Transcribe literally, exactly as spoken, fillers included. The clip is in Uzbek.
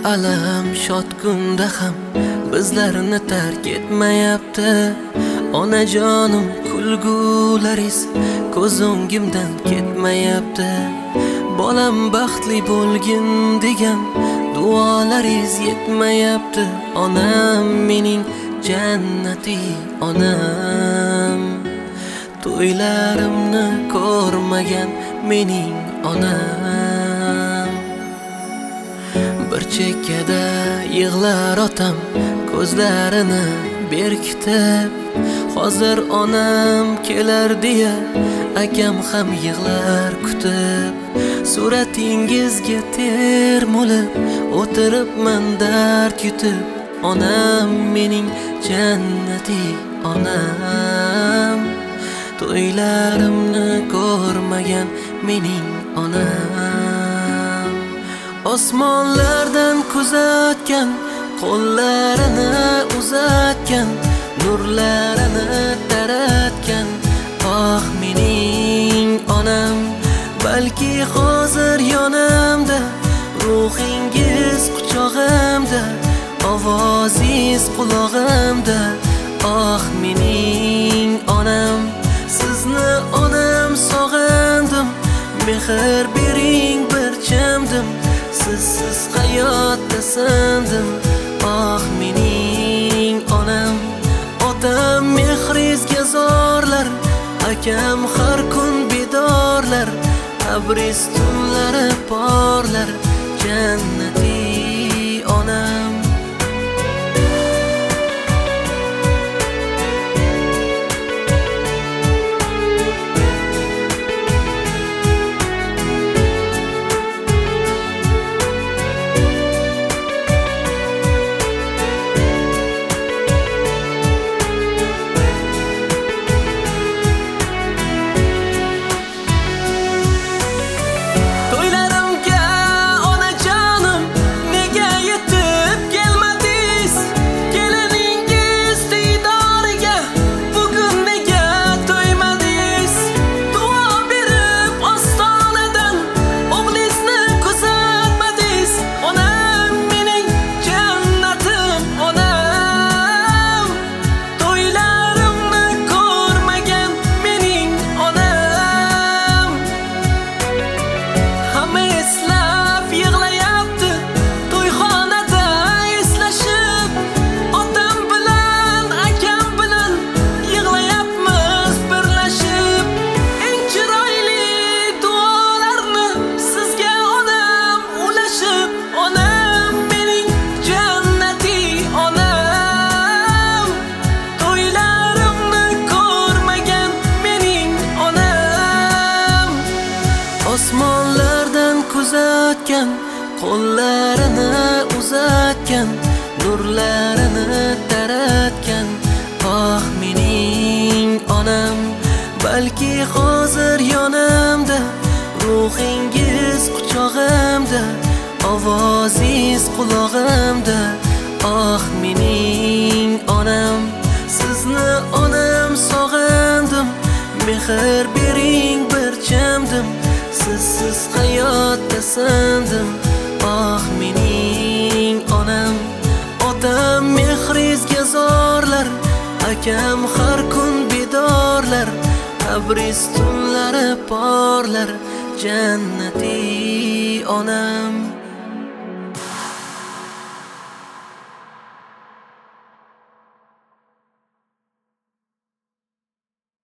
alam shod kunda ham bizlarni tark etmayapti. Onajonim kulgularingiz ko'z o'ngimdan ketmayapti. Bolam baxtli bo'lgin degan duolaringiz yetmayapti. Onam mening jannati onam, to'ylarimni ko'rmagan mening onam. Bir chekkada yig'lar otam ko'zlarini berkitib. Hozir onam kelar deya akam ham yig'lar kutib. Suratingizga termulib o'tiribman dard yutib. Onam mening jannati onam, to'ylarimni ko'rmagan mening onam. Osmonlardan kuzatgan, qo'llarini uzatgan, nurlarini taratgan ah mening onam. Balki hozir yonimda, ruhingiz quchog'imda, ovozingiz qulog'imda. Ah mening onam, sizni onam sog'indim. Mehr bering bir chamdim, sizsiz hayotda sindim. Ah mening onam, otam mehringizga zorlar, akam har kun bedorlar. Tabriz tunlari porlar, jannati onam. Osmonlardan kuzatgan, qo'llarini uzatgan, nurlarini taratgan ah mening onam. Balki hozir yonimda, ruhingiz quchog'imda, ovozingiz qulog'imda. Ah mening onam, sizni onam sog'indim. Mehr bering bir chamdim, sizsiz hayotda sindim. Ah mening onam, otam mehringizga zorlar, akam har kun bedorlar. Tabriz tunlari porlar, jannati onam.